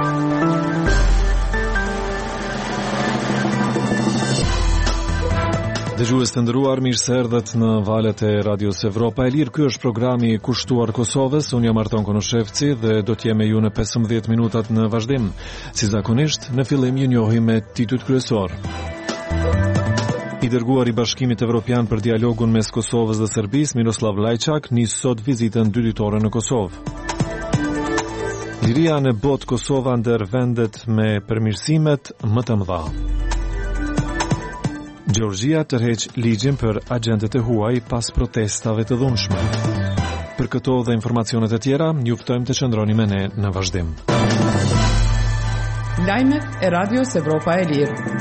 Dëgjues të nderuar, mirë se erdhët në valët e Radios Evropa e Lirë. Ky është programi i kushtuar Kosovës. Unë jam Arton Konoshevci dhe do të jem me ju në 15 minutat në vazhdim. Si zakonisht, në fillim ju njohim me titujt kryesor. I dërguar i Bashkimit Evropian për dialogun mes Kosovës dhe Serbisë, Miroslav Lajçak, nis sot vizitën dytitore në Kosovë. Liria në botë, Kosova ndër vendet me përmirësimet më të mëdha. Gjeorgjia tërheq ligjin për agentët e huaj pas protestave të dhunshme. Për këto dhe informacionet e tjera, ju ftojmë të qëndroni me ne në vazhdim. Lajmet e Radios Evropa e Lirë.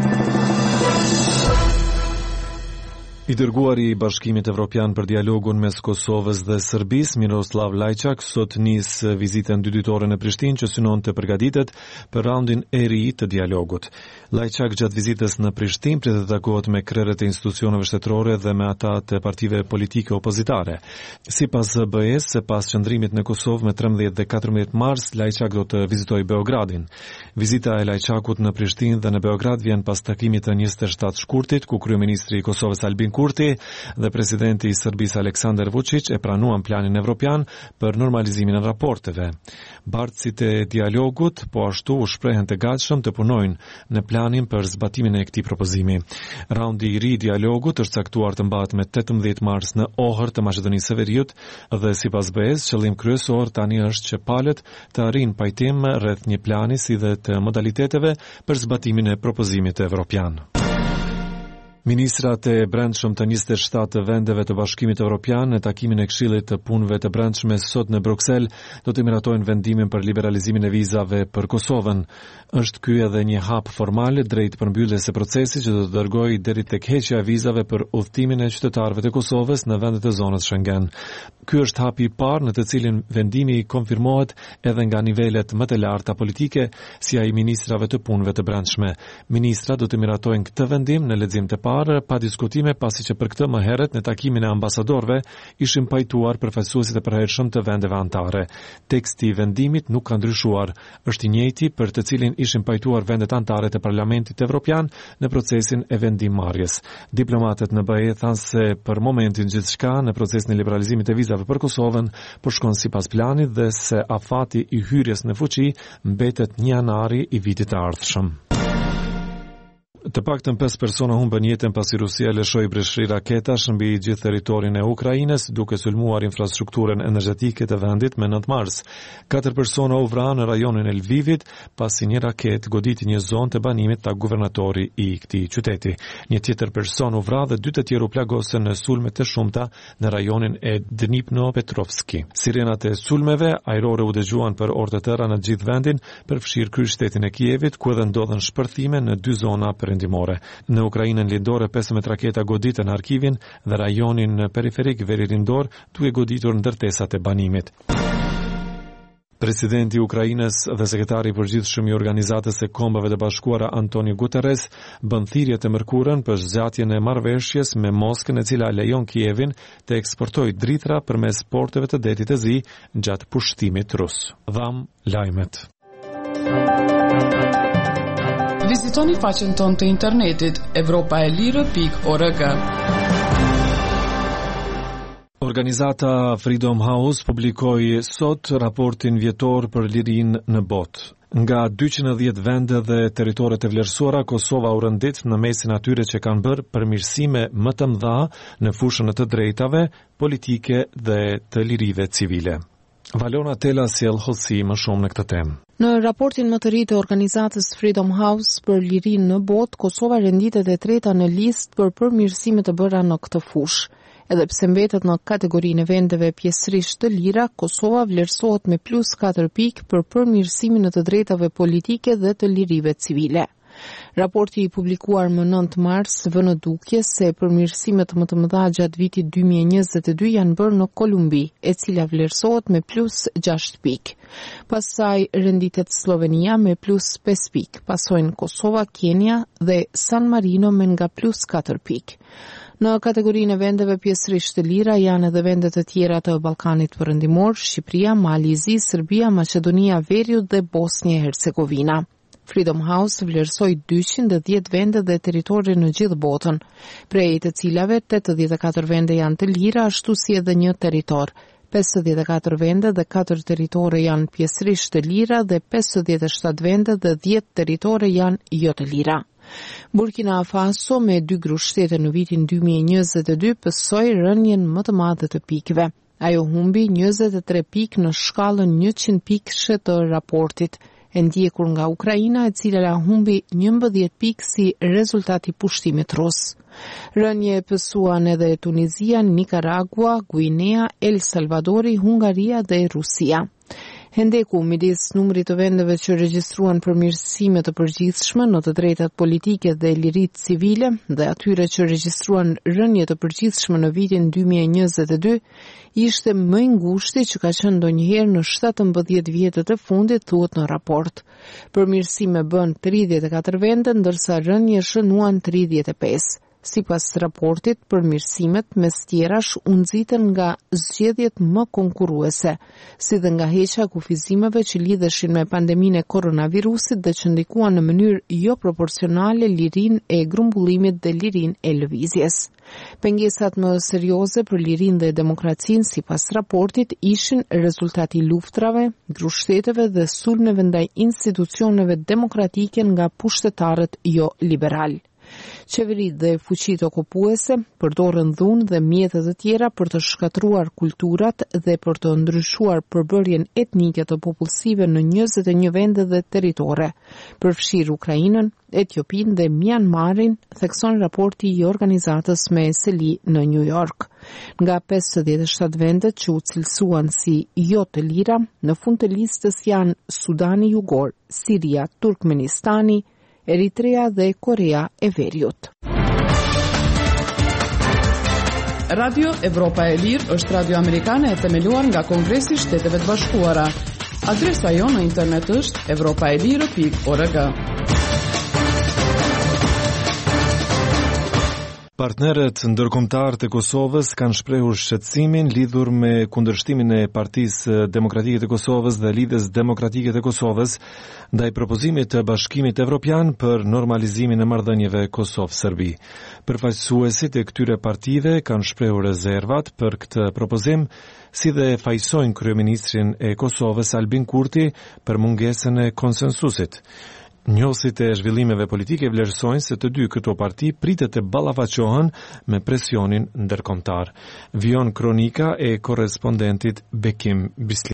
I dërguari i Bashkimit Evropian për dialogun mes Kosovës dhe Serbisë, Miroslav Lajçak, sot nis vizitën dytitore në Prishtinë që synon të përgatitet për raundin e ri të dialogut. Lajçak gjatë vizitës në Prishtinë pritet të takohet me krerët e institucioneve shtetërore dhe me ata të partive politike opozitare. Sipas BE-s, pas qëndrimit në Kosovë me 13 dhe 14 mars, Lajçak do të vizitojë Beogradin. Vizita e Lajçakut në Prishtinë dhe në Beograd vjen pas takimit të 27 shkurtit, ku kryeministri i Kosovës Albin Kurti dhe presidenti i Serbisë Aleksandar Vučić e pranuan planin evropian për normalizimin e raporteve. Bartësit e dialogut po ashtu u shprehen të gatshëm të punojnë në planin për zbatimin e këtij propozimi. Raundi i ri i dialogut është caktuar të mbahet me 18 mars në Ohër të Maqedonisë së Veriut dhe sipas BE-s, qëllim kryesor tani është që palët të arrijnë pajtim rreth një plani si dhe të modaliteteve për zbatimin e propozimit evropian. Ministrat e brendshëm të 27 vendeve të Bashkimit Evropian në takimin e Këshillit të Punëve të Brendshme sot në Bruksel do të miratojnë vendimin për liberalizimin e vizave për Kosovën. Është ky edhe një hap formal drejt përmbylljes së procesit që do të dërgojë deri tek heqja e vizave për udhëtimin e qytetarëve të Kosovës në vendet e zonës Schengen. Ky është hapi i parë në të cilin vendimi konfirmohet edhe nga nivelet më të larta politike, si ai ministrave të punëve të brendshme. Ministrat do të miratojnë këtë vendim në lexim të pa diskutime, pasi që për këtë më herët në takimin e ambasadorëve ishin pajtuar përfaqësuesit e përhershëm të vendeve anëtare. Teksti i vendimit nuk ka ndryshuar, është i njëjti për të cilin ishin pajtuar vendet anëtare të Parlamentit Evropian në procesin e vendimmarrjes. Diplomatët në BE thanë se për momentin gjithçka në procesin e liberalizimit të vizave për Kosovën po shkon sipas planit dhe se afati i hyrjes në fuqi mbetet 1 janari i vitit të ardhshëm. Të paktën 5 persona humbën jetën pasi Rusia lëshoi breshri raketash mbi gjithë territorin e Ukrainës, duke sulmuar infrastrukturën energjetike të vendit me 9 mars. 4 persona u vranë në rajonin e Lvivit pasi një raketë goditi një zonë të banimit ta guvernatori i këtij qyteti. Një tjetër person u vra dhe 2 të tjerë u plagosën në sulme të shumta në rajonin e Dnipropetrovski. Sirenat e sulmeve ajrore u dëgjuan për orë të tëra në gjithë vendin, përfshirë kryeqytetin e Kievit, ku edhe ndodhen shpërthime në 2 zona perëndimore. Në Ukrainën lindore 15 raketa goditën Harkivin dhe rajonin periferik Veririndor, duke goditur ndërtesat e banimit. Presidenti i Ukrainës dhe sekretari i përgjithshëm i Organizatës së Kombeve të Bashkuara Antonio Guterres bën thirrje të mërkurën për zgjatjen e marrëveshjes me Moskën, e cila lejon Kievin të eksportojë dritra përmes porteve të detit të Zi gjatë pushtimit rus. Dham lajmet. Vizitoni faqen tonë të internetit evropaelire.org. Organizata Freedom House publikoi sot raportin vjetor për lirinë në botë. Nga 210 vende dhe territore të vlerësuara, Kosova u rëndit në mesin atyre që kanë bërë përmirësime më të mëdha në fushën e të drejtave politike dhe të lirive civile. Valona Tela sjell hollësi më shumë në këtë temë. Në raportin më të ri të organizatës Freedom House për lirinë në botë, Kosova renditet e treta në listë për përmirësime të bëra në këtë fushë. Edhe pse mbetet në kategorinë e vendeve pjesërisht të lira, Kosova vlerësohet me +4 pikë për përmirësimin e të drejtave politike dhe të lirive civile. Raporti I publikuar më 9 mars vë në dukje se përmirësimet më të mëdha gjatë vitit 2022 janë bërë në Kolumbi, e cila vlerësohet me +6 pikë. Pastaj renditet Slovenia me +5 pikë, pasojnë Kosova, Kenia dhe San Marino me nga +4 pikë. Në kategorinë e vendeve pjesërisht të lira janë edhe vendet e tjera të Ballkanit Perëndimor, Shqipëria, Malizi, Serbia, Maqedonia e Veriut dhe Bosnia e Hercegovina. Freedom House vlerësoi 210 vende dhe territorë në gjithë botën, prej të cilave 84 vende janë të lira, ashtu si edhe një territor. 54 vende dhe 4 territore janë pjesërisht të lira dhe 57 vende dhe 10 territore janë jo të lira. Burkina Faso me 2 grushtete në vitin 2022 pësoi rënien më të madhe të pikëve. Ajo humbi 23 pikë në shkallën 100 pikëshe të raportit, e ndjekur nga Ukraina, e cila humbi 11 pikë si rezultati pushtimit rus. Rënje pësuan edhe Tunizia, Nicaragua, Guinea, El Salvadori, Hungaria dhe Rusia. Hendeku midis numrit të vendeve që regjistruan përmirësime të përgjithshme në të drejtat politike dhe liritë civile dhe atyre që regjistruan rënje të përgjithshme në vitin 2022, ishte më i ngushti që ka qenë ndonjëherë në 17 vjetët e fundit, thuhet në raport. Përmirësime bën 34 vende, ndërsa rënje shënuan 35. Sipas raportit, përmirësimet mes tjerash u nxitën nga zgjedhjet më konkurruese, si dhe nga heqja kufizimeve që lidheshin me pandeminë e koronavirusit dhe që ndikuan në mënyrë jo proporcionale lirinë e grumbullimit dhe lirinë e lëvizjes. Pengesat më serioze për lirinë dhe demokracinë, sipas raportit, ishin rezultati luftrave, grushteteve dhe sulmeve ndaj institucioneve demokratike nga pushtetarët jo liberal. Qeverit dhe fuqitë okupuese përdorën dhunë dhe mjete të tjera për të shkatruar kulturat dhe për të ndryshuar përbërjen etnike të popullsive në 21 vende dhe territore, përfshirë Ukrainën, Etiopinë dhe Myanmarin, thekson raporti i organizatës me seli në New York. Nga 57 vendet që u cilësuan si jo të lira, në fund të listës janë Sudani Jugor, Siria, Turkmenistani, Eritrea dhe Korea e Veriut. Radio Evropa e Lirë është radio amerikane e themeluar nga Kongresi i Shteteve të Bashkuara. Adresa jonë në internet është evropaelirë.org. Partnerët ndërkombëtar të Kosovës kanë shprehur shqetësimin lidhur me kundërshtimin e Partisë Demokratike të Kosovës dhe Lidhjes Demokratike të Kosovës ndaj propozimit të Bashkimit Evropian për normalizimin e marrëdhënieve Kosovë-Serbi. Përfaqësuesit e këtyre partive kanë shprehur rezervat për këtë propozim, si dhe fajsojnë kryeministrin e Kosovës Albin Kurti për mungesën e konsensusit. Njohësit e zhvillimeve politike vlerësojnë se të dy këto parti pritet të ballafaqohen me presionin ndërkombëtar. Vion kronika e korrespondentit Bekim Bisli.